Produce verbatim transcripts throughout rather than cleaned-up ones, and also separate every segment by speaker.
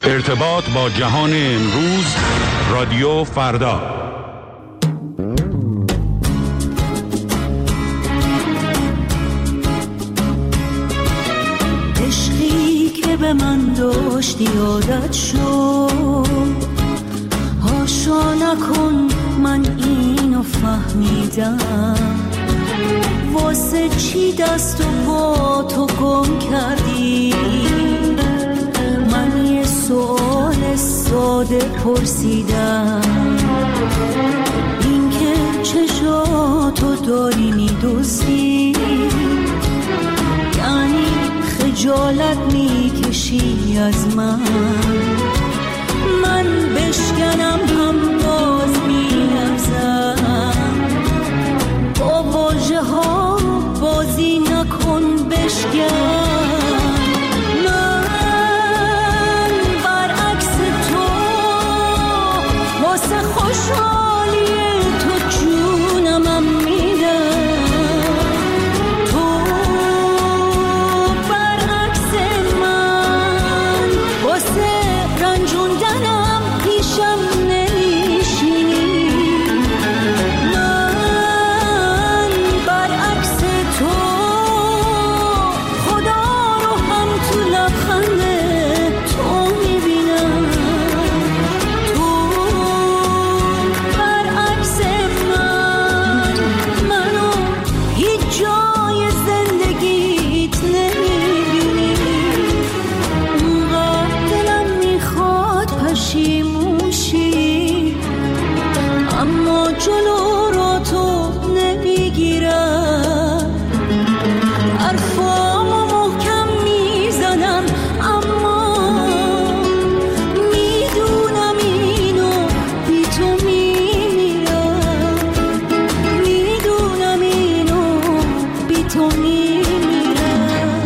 Speaker 1: ارتباط با جهان امروز، رادیو فردا.
Speaker 2: عشقی که به من داشتی عادت شد، هاشا نکن من اینو فهمیدم، واسه چی دست و پا تو گم کردی؟ من یه سوال ساده پرسیدم، این که چشاتو داری میدوزی، یعنی خجالت میکشی از من؟ من بشکنم هم باز میلرزم، با واژه ها بازی نکن بشکن. من برعکس تو واسه خوشحالی تو جونمم میدم، تو برعکس من واسه رنجوندنم پیشم نمیشینی. من برعکس تو خدا رو هم تو لبخند تو میبینم، تو برعکس من منو هیچ جای زندگیت نمیبینی. اونقدر دلم میخواد پشیموشی، اما جلو رو تو نمیگیرم. حرفامو محکم میزنم، اما میدونم اینو بی تو میمیرم، میدونم اینو بی تو میمیرم.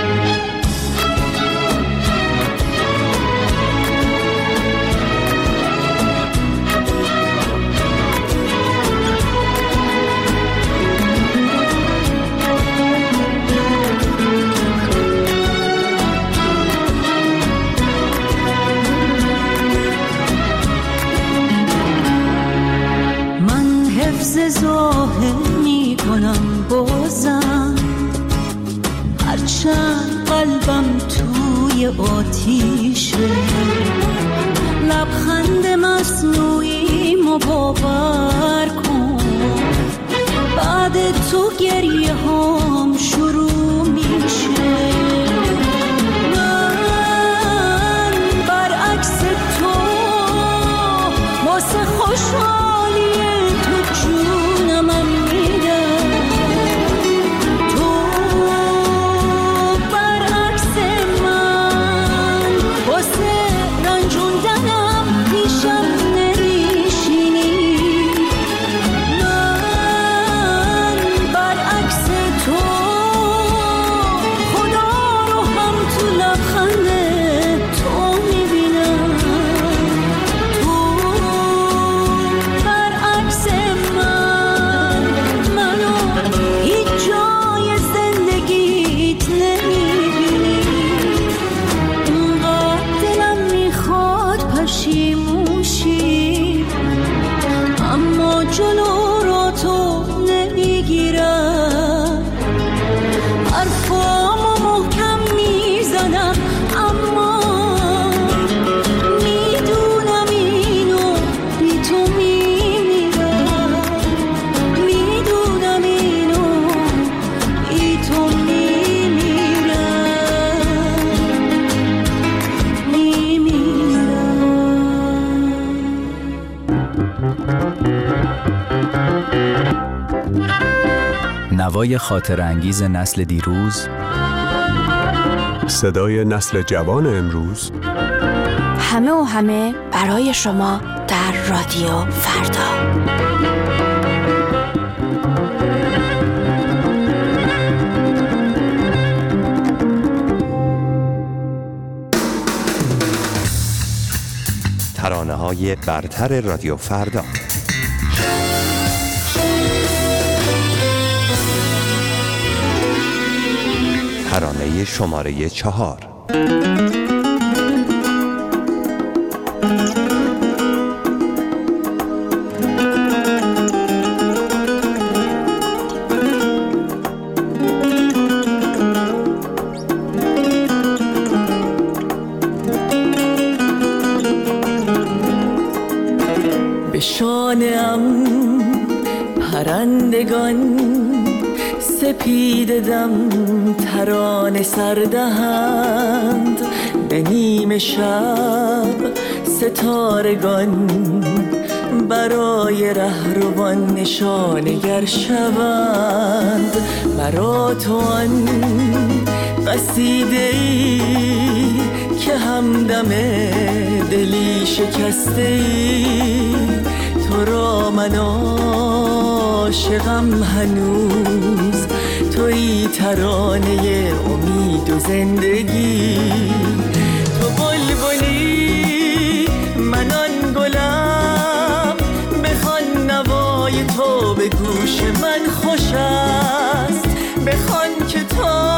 Speaker 2: من حفظ ظاهر میکنم بازم، هرچند قلبم توی آتیشه. لبخند مصنوعی مو باور کن، بعد تو گریه هام شروع میشه. من برعکس تو واسه خوشحالی تو جونمم میدم، تو برعکس من واسه رنجوندنم پیشم نمیشینی. من برعکس تو خدا رو هم تو لبخند تو میبینم، تو برعکس من منو هیچ جای زندگیت نمیبینی. اونقدر دلم میخواد پشیموشی، اما جلو رو تو نمیگیرم. حرفامو محکم میزنم، اما میدونم اینو بی تو میمیرم، میدونم اینو بی تو میمیرم، میمیرم.
Speaker 3: نوای خاطر انگیز نسل دیروز،
Speaker 4: صدای نسل جوان امروز،
Speaker 5: همه و همه برای شما در رادیو فردا.
Speaker 6: ترانه‌های برتر رادیو فردا. ترانه شماره چهار.
Speaker 2: سپید دم ترانه سردهند، به نیم شب ستارگان برای رهروان نشانگر شوند. برا تو آن قصیده‌ای که همدم دلی شکسته ای، تو را من عاشقم هنوز، تویی ترانه امید و زندگی. تو بلبلی من آن گلم، بخوان نوای تو به گوش من خوش است، بخوان که تا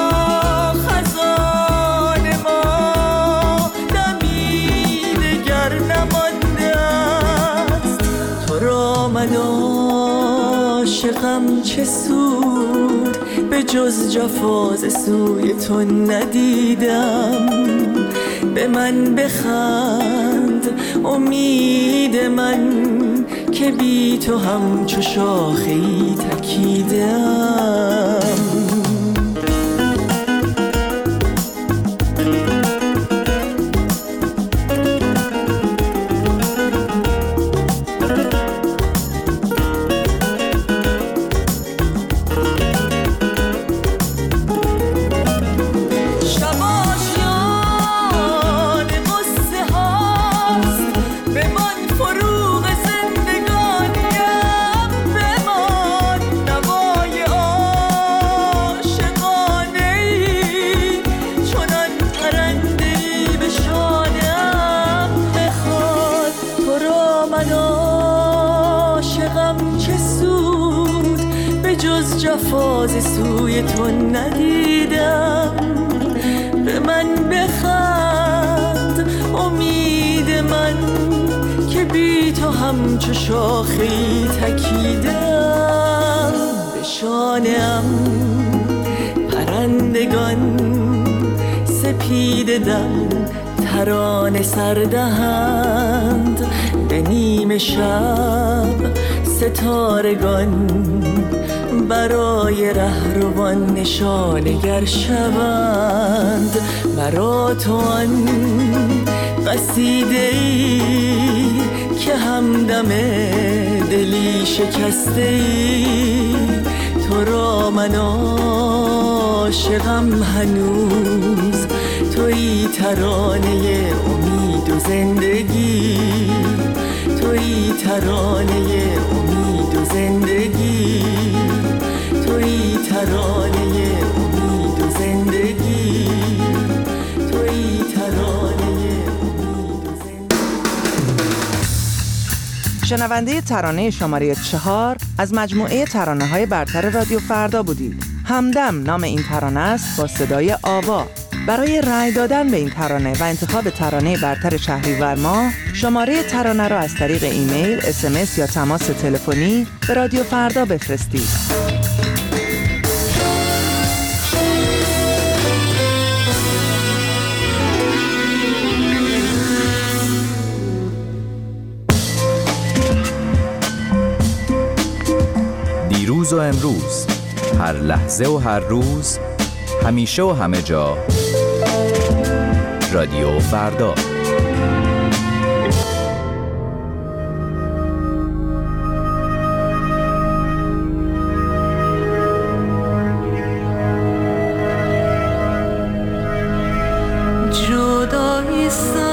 Speaker 2: خزان ما دمی دگر نمانده است. تو را من عاشقم چه سود، به جز جفا ز سوی تو ندیدم. به من بخند امید من که بی تو همچو شاخه‌ای تکیدم. جفا ز سوی تو ندیدم. به من بخند امید من که بی تو همچو شاخه‌ای تکیدم. به شانه‌ام پرندگان سپید دم ترانه سردهند، به نیم شب ستارگان برای رهروان نشانگر شوند. برا تو آن قصیده‌ای که همدم دلی شکسته ای، تو را من عاشقم هنوز، تویی ترانه امید و زندگی. تویی ترانه امید و زندگی. تویی ترانه امید و زندگی. تویی ترانه امید و زندگی.
Speaker 7: شنونده ترانه شماره چهار از مجموعه ترانه‌های برتر رادیو فردا بودید. همدم نام این ترانه است با صدای آوا. برای رأی دادن به این ترانه و انتخاب ترانه برتر شهریور ماه، شماره ترانه را از طریق ایمیل، اس ام اس یا تماس تلفنی به رادیو فردا بفرستید.
Speaker 3: دیروز و امروز، هر لحظه و هر روز، همیشه و همه جا، رادیو فردا.
Speaker 2: جدایی